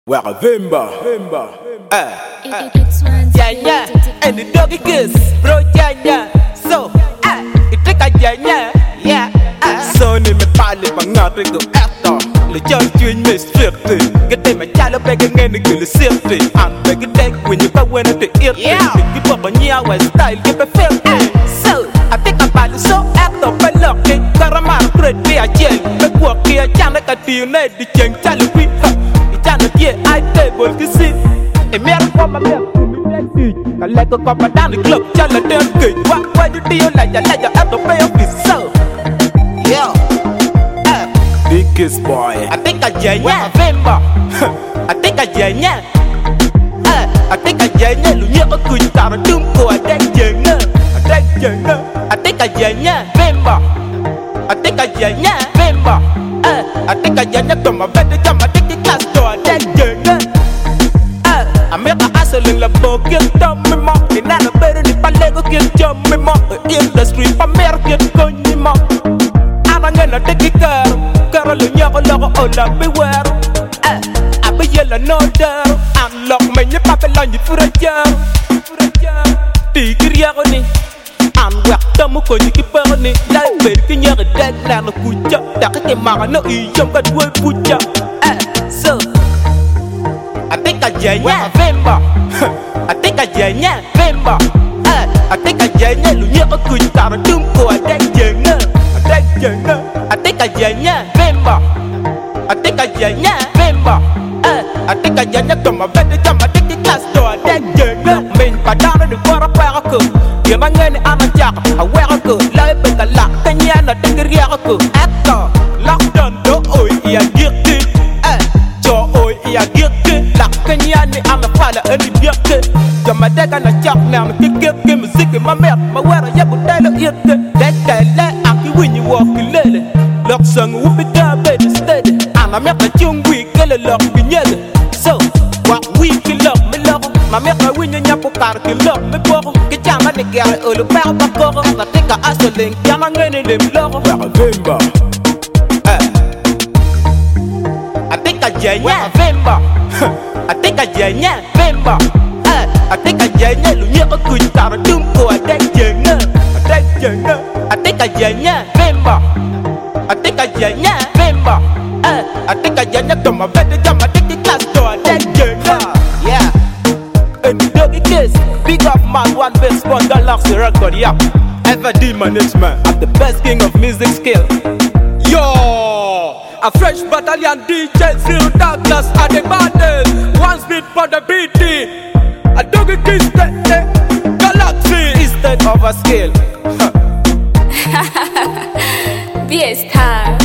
Vimba. Yeah, and the doggy kiss, bro, yeah. So, it take a yeah. Sonny me pali pangati go eto. Le judge doing me strictly. Get them a child begging and the girl safety. I'm begging take when you go when it eat. Keep up on your way style, keep a feel. So, I think about it so eto, but look, Karama, great be a jail. But work here, Janaka, the United, the Jang Talawi. I table to see a mere woman. I let go come down the club, tell a damn good. Why do you like your at the pay of this so? yeah. Biggest boy. I think I Vimba. I think I I think I Lunya a good car, doom go a deck jenna. I think I Vimba. I think I Vimba. I think I to my bed, I think the class door, that jenna. I make a hustle in the book, get dumb me more. In a better if I lego get jump me more. In the street, I'm American, going me more. I'm gonna take it, girl, you never love all of me well. I be yellow, no doubt. I'm locked, man, you Babylon, you for a job. Tigriagoni. I'm whacked up, you keep burning. Like baking your dead land of Kuja. That is my no, you jump at work, Kuja. So. I think I Vimba. I think I Vimba. I think I Lunya a good car, doom go a deck jenna. I think I Vimba. I think I Vimba. I think I to my bed, I think the class door, deck jenna. Main padana the water paraco. You're my name, I'm a jack, a wereko. Life is a lock, Kenyana, take a riaco. Echo, lockdown, do oi, ya get it. Jo oi, ya get it. Kenyani I'm a father and the beauty. You're my dad and a chop now. Give music in my mouth. My wear a yabu tailor eat that I'm when you walk in lady. Lock song whoop it down, baby, steady. And I make a young week, get a lock together. So, what we can love me love. My make a win in your car can love me for. Get down and get all the power back over. I think I asked the link, young and any them love. Vimba. I think I Vimba. I think I Vimba. I think I Lunya a good car, doom go a deck jenna. I think I Vimba. I think I Vimba. I think I to my bed, I think the class door, deck jenna. Yeah. And the doggy kiss. Big up man, one best one that locks the record, yeah. Ever D management. I'm the best king of music skill. Yo! A fresh battalion DJ Zero Douglas at the baddest. One speed for the BT. A doggy kiss Galaxy instead of a scale. Be a star.